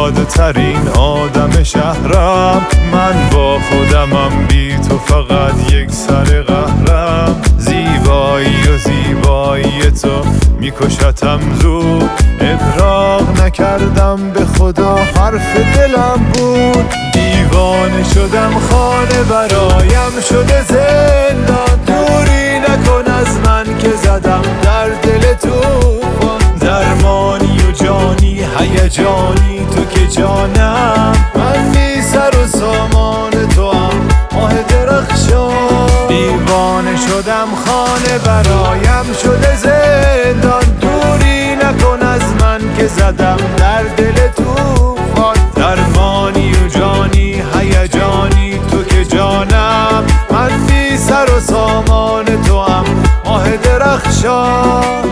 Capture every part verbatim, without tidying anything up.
ساده ترین آدم شهرم. من با خودمم، بی تو فقط یک سر قهرم. زیبایی و زیبایی تو میکشتم زود، ابراق نکردم به خدا، حرف دلم بود. دیوانه شدم، خانه برایم شده زندان. دوری نکن از من که زدم در دل توفان. درمانی و جانی، هیجانی تو که جانم. من بی سر و سامان تو هم ماه درخشان. دیوانه شدم، خانه برایم شده زندان. دوری نکن از من که زدم در دل توفان. درمانی و جانی، هیجانی تو که جانم. من بی سر و سامان تو هم ماه درخشان.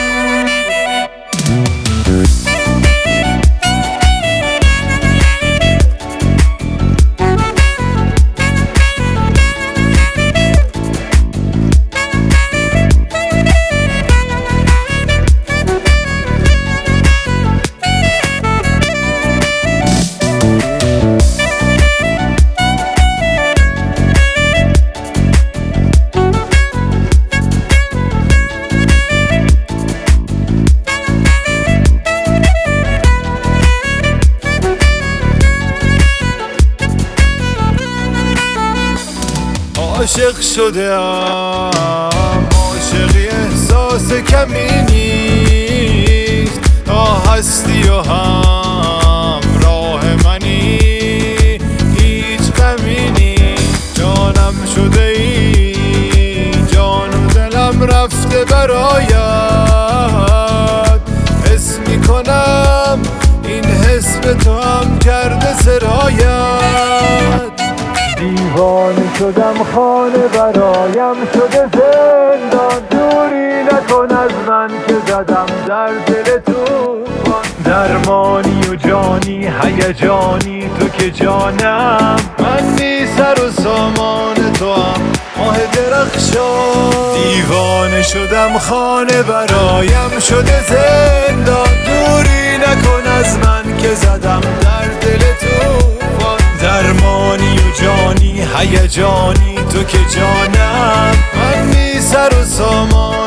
عاشق شده ام، عاشقی احساس کمی نیست. تا هستی و هم راه منی، هیچ غمی نیست. جانم شده ای، جان و دلم رفته برایت. حس میکنم این حس به تو هم کرده سرایت. دیوانه شدم، خانه برایم شده زندان. دوری نکن از من که زدم در دل توفان. درمانی و جانی، هیجانی تو که جانم. من بی سر و سامان تو هم ماه درخشان. دیوانه شدم، خانه برایم شده زندان. دوری نکن از من که زدم در دل توفان. درمانی و جانی، هیجانی تو که جانم. من بی سر و سامان